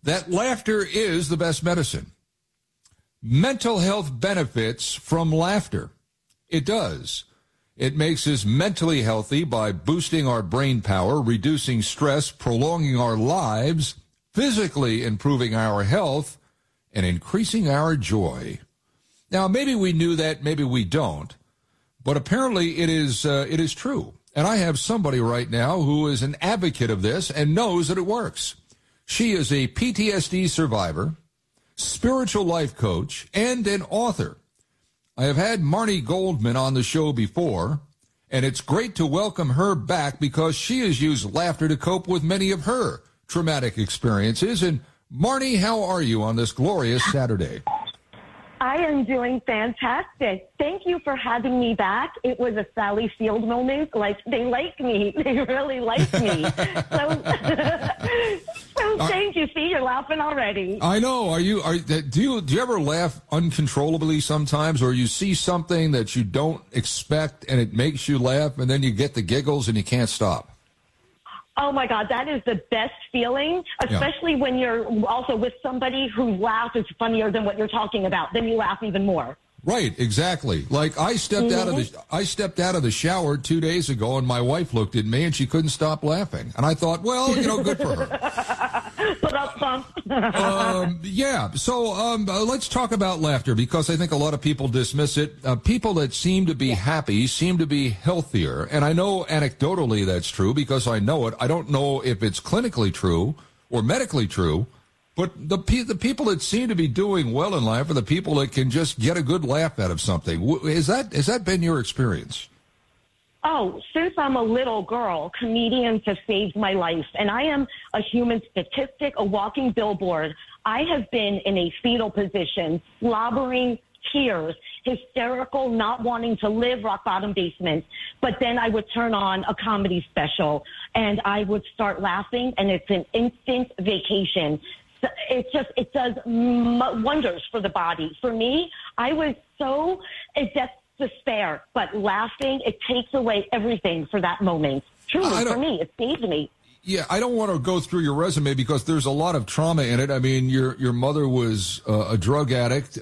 that laughter is the best medicine. Mental health benefits from laughter. It does. It makes us mentally healthy by boosting our brain power, reducing stress, prolonging our lives, physically improving our health, and increasing our joy. Now, maybe we knew that, maybe we don't, but apparently it is true. And I have somebody right now who is an advocate of this and knows that it works. She is a PTSD survivor, spiritual life coach, and an author. I have had Marni Goldman on the show before, and it's great to welcome her back because she has used laughter to cope with many of her traumatic experiences. And Marni, how are you on this glorious Saturday? I am doing fantastic. Thank you for having me back. It was a Sally Field moment. Like, they like me. They really like me. So thank you. See, you're laughing already. I know. Do you ever laugh uncontrollably sometimes, or you see something that you don't expect and it makes you laugh, and then you get the giggles and you can't stop? Oh, my God, that is the best feeling, especially when you're also with somebody whose laugh is funnier than what you're talking about. Then you laugh even more. Right, exactly. Like I stepped out of the shower 2 days ago, and my wife looked at me, and she couldn't stop laughing. And I thought, well, good for her. Yeah. So let's talk about laughter, because I think a lot of people dismiss it. People that seem to be happy seem to be healthier. And I know anecdotally that's true because I know it. I don't know if it's clinically true or medically true. But the people that seem to be doing well in life are the people that can just get a good laugh out of something. Has that been your experience? Oh, since I'm a little girl, comedians have saved my life. And I am a human statistic, a walking billboard. I have been in a fetal position, slobbering, tears, hysterical, not wanting to live, rock bottom basement. But then I would turn on a comedy special and I would start laughing, and it's an instant vacation. It does wonders for the body. For me, I was so in despair, but laughing, it takes away everything for that moment. Truly, for me, it saved me. Yeah, I don't want to go through your resume because there's a lot of trauma in it. I mean, your mother was a drug addict.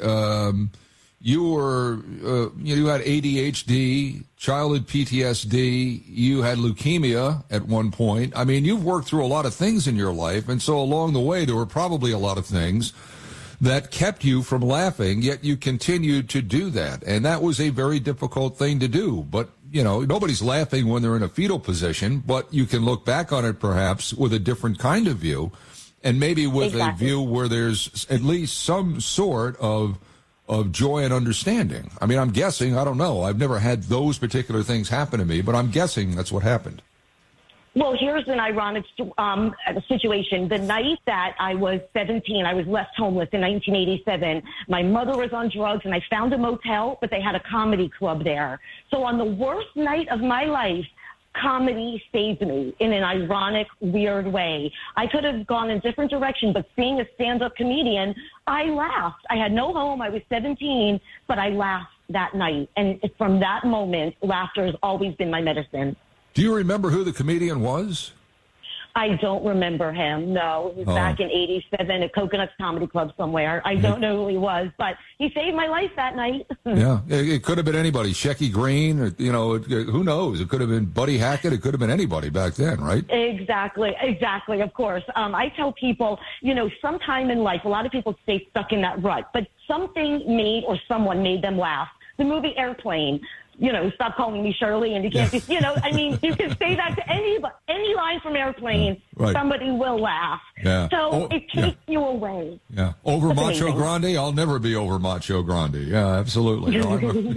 You had ADHD, childhood PTSD. You had leukemia at one point. I mean, you've worked through a lot of things in your life, and so along the way, there were probably a lot of things that kept you from laughing, yet you continued to do that, and that was a very difficult thing to do. But nobody's laughing when they're in a fetal position, but you can look back on it perhaps with a different kind of view, and maybe with a view where there's at least some sort of joy and understanding. I mean, I'm guessing, I don't know. I've never had those particular things happen to me, but I'm guessing that's what happened. Well, here's an ironic situation. The night that I was 17, I was left homeless in 1987. My mother was on drugs, and I found a motel, but they had a comedy club there. So on the worst night of my life, comedy saved me in an ironic, weird way. I could have gone in a different direction, but seeing a stand-up comedian, I laughed. I had no home. I was 17, but I laughed that night. And from that moment, laughter has always been my medicine. Do you remember who the comedian was? I don't remember him, no. It was back in 87 at Coconuts Comedy Club somewhere. I don't know who he was, but he saved my life that night. Yeah, it could have been anybody. Shecky Green, or, who knows? It could have been Buddy Hackett. It could have been anybody back then, right? Exactly, of course. I tell people, sometime in life, a lot of people stay stuck in that rut, but someone made them laugh. The movie Airplane. Stop calling me Shirley, and you can't just, you can say that to any line from Airplane, right. Somebody will laugh. Yeah. So it takes you away. Yeah. Over That's Macho amazing. Grande? I'll never be over Macho Grande. Yeah, absolutely. No,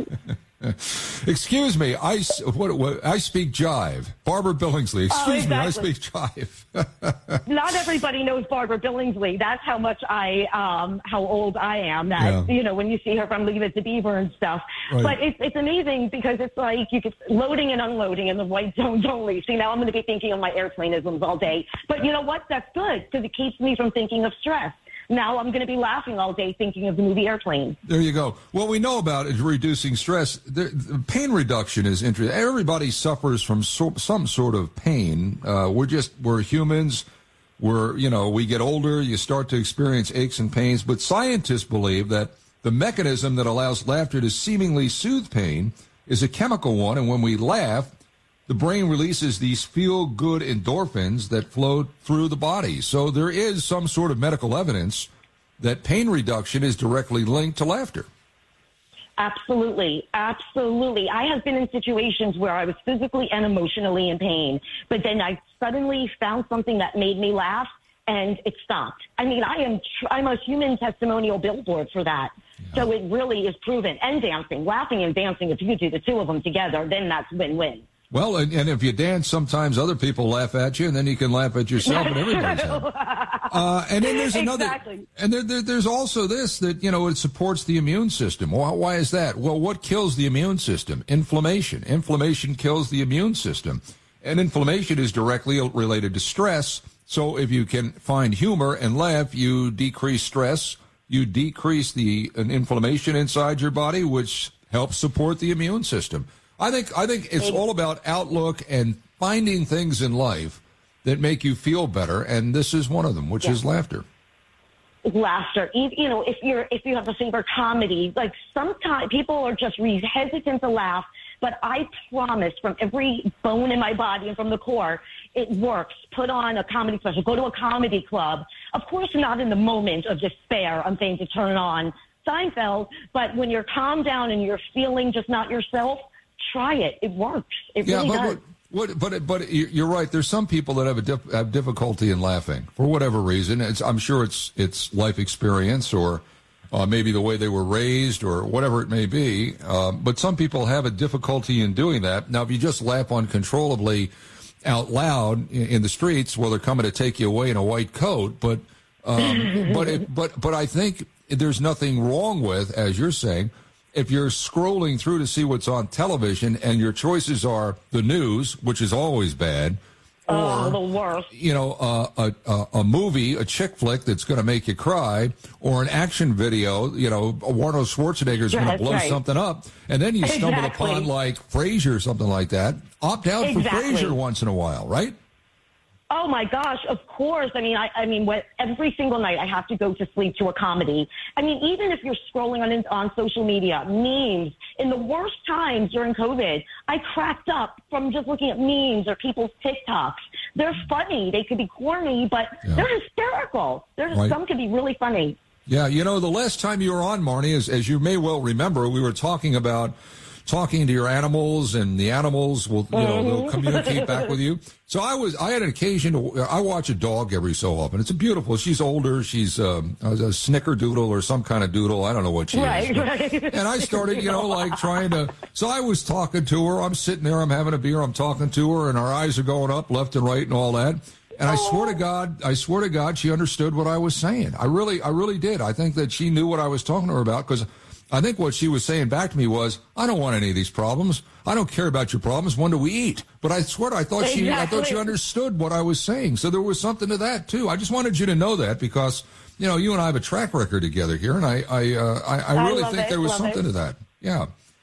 excuse me, I speak jive. Barbara Billingsley, excuse me, I speak jive. Not everybody knows Barbara Billingsley. That's how much how old I am. That when you see her from Leave It to Beaver and stuff. Right. But it's amazing because it's like you get loading and unloading in the white zones only. See, now I'm going to be thinking of my airplaneisms all day. But you know what? That's good because it keeps me from thinking of stress. Now I'm going to be laughing all day thinking of the movie Airplane. There you go. What we know about is reducing stress. The pain reduction is interesting. Everybody suffers from some sort of pain. We're humans. where, we get older, you start to experience aches and pains. But scientists believe that the mechanism that allows laughter to seemingly soothe pain is a chemical one. And when we laugh, the brain releases these feel-good endorphins that flow through the body. So there is some sort of medical evidence that pain reduction is directly linked to laughter. Absolutely. Absolutely. I have been in situations where I was physically and emotionally in pain, but then I suddenly found something that made me laugh and it stopped. I mean, I'm a human testimonial billboard for that. Yeah. So it really is proven. And dancing, laughing and dancing, if you do the two of them together, then that's win-win. Well, and if you dance, sometimes other people laugh at you, and then you can laugh at yourself, and everybody's happy. And then there's another, exactly. And there's also this that, it supports the immune system. Why is that? Well, what kills the immune system? Inflammation. Inflammation kills the immune system, and inflammation is directly related to stress. So if you can find humor and laugh, you decrease stress, you decrease the inflammation inside your body, which helps support the immune system. I think it's all about outlook and finding things in life that make you feel better, and this is one of them, which is laughter. Laughter. If you have a favorite comedy, like sometimes people are just hesitant to laugh, but I promise from every bone in my body and from the core, it works. Put on a comedy special. Go to a comedy club. Of course, not in the moment of despair. I'm saying to turn on Seinfeld, but when you're calmed down and you're feeling just not yourself, try it. It works. It really does. But you're right. There's some people that have difficulty in laughing for whatever reason. I'm sure it's life experience or maybe the way they were raised or whatever it may be. But some people have a difficulty in doing that. Now, if you just laugh uncontrollably out loud in the streets, well, they're coming to take you away in a white coat. But I think there's nothing wrong with, as you're saying, if you're scrolling through to see what's on television and your choices are the news, which is always bad, or the worst. A movie, a chick flick that's going to make you cry, or an action video, Arnold Schwarzenegger's going to blow something up, and then you stumble upon like Frasier or something like that. Opt out for Frasier once in a while, right? Oh my gosh, of course. I mean, every single night I have to go to sleep to a comedy. I mean, even if you're scrolling on social media, memes, in the worst times during COVID, I cracked up from just looking at memes or people's TikToks. They're funny. They could be corny, but they're hysterical. Some could be really funny. Yeah, the last time you were on, Marnie, as you may well remember, we were talking to your animals, and the animals will, they'll communicate back with you. So I had an occasion I watch a dog every so often. It's she's older. She's a snickerdoodle or some kind of doodle. I don't know what she is. Right. And I started, trying to, so I was talking to her. I'm sitting there, I'm having a beer, I'm talking to her, and our eyes are going up left and right and all that. And I swear to God, she understood what I was saying. I really did. I think that she knew what I was talking to her about, because I think what she was saying back to me was, I don't want any of these problems. I don't care about your problems. When do we eat? But I swear, I thought she understood what I was saying. So there was something to that too. I just wanted you to know that, because, you and I have a track record together here, and I really think there was something to that. Yeah.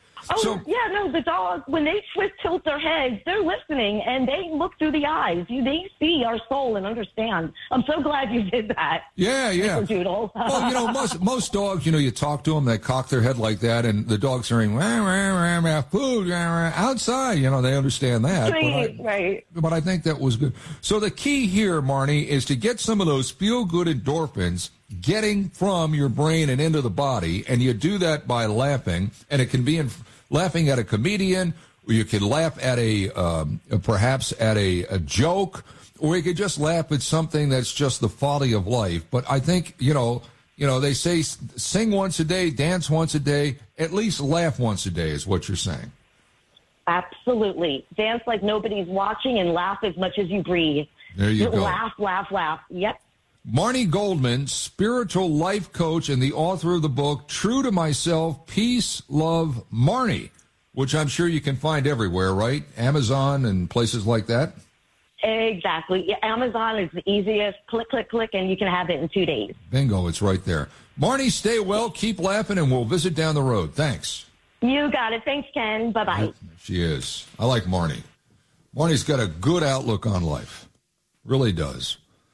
The dogs, when they tilt their heads, they're listening, and they look through the eyes. They see our soul and understand. I'm so glad you did that. Yeah. Doodle. Well, most dogs, you talk to them, they cock their head like that, and the dog's hearing, food, outside, they understand that. Right. But I think that was good. So the key here, Marnie, is to get some of those feel-good endorphins getting from your brain and into the body, and you do that by laughing, and it can be laughing at a comedian, or you can laugh at perhaps at a joke, or you could just laugh at something that's just the folly of life. But I think, they say sing once a day, dance once a day, at least laugh once a day is what you're saying. Absolutely. Dance like nobody's watching and laugh as much as you breathe. There you go. Laugh. Yep. Marnie Goldman, spiritual life coach and the author of the book, True to Myself, Peace, Love, Marnie, which I'm sure you can find everywhere, right? Amazon and places like that? Exactly. Amazon is the easiest. Click, and you can have it in 2 days. Bingo, it's right there. Marnie, stay well, keep laughing, and we'll visit down the road. Thanks. You got it. Thanks, Ken. Bye-bye. She is. I like Marnie. Marnie's got a good outlook on life. Really does.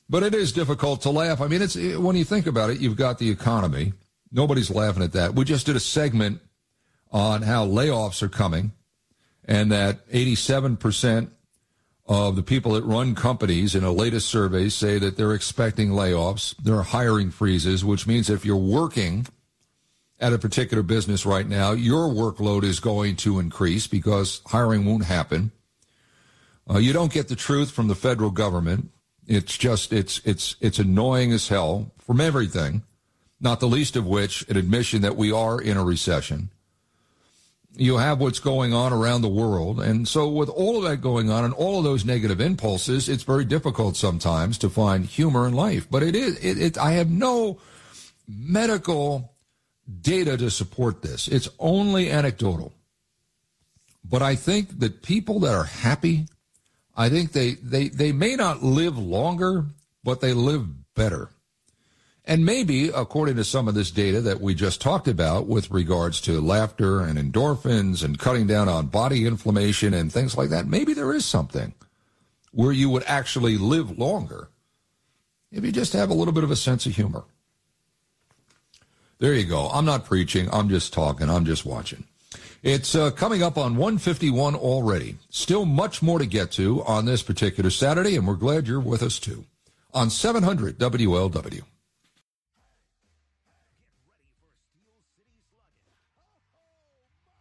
But it is difficult to laugh. I mean, when you think about it, you've got the economy. Nobody's laughing at that. We just did a segment on how layoffs are coming and that 87% of the people that run companies in a latest survey say that they're expecting layoffs. There are hiring freezes, which means if you're working at a particular business right now, your workload is going to increase because hiring won't happen. You don't get the truth from the federal government. It's just, it's annoying as hell from everything, not the least of which an admission that we are in a recession. You have what's going on around the world. And so with all of that going on and all of those negative impulses, it's very difficult sometimes to find humor in life. But I have no medical data to support this. It's only anecdotal. But I think that people that are happy, I think they may not live longer, but they live better. And maybe, according to some of this data that we just talked about with regards to laughter and endorphins and cutting down on body inflammation and things like that, maybe there is something where you would actually live longer if you just have a little bit of a sense of humor. There you go. I'm not preaching. I'm just talking. I'm just watching. It's coming up on 1:51 already. Still much more to get to on this particular Saturday, and we're glad you're with us, too, on 700 WLW.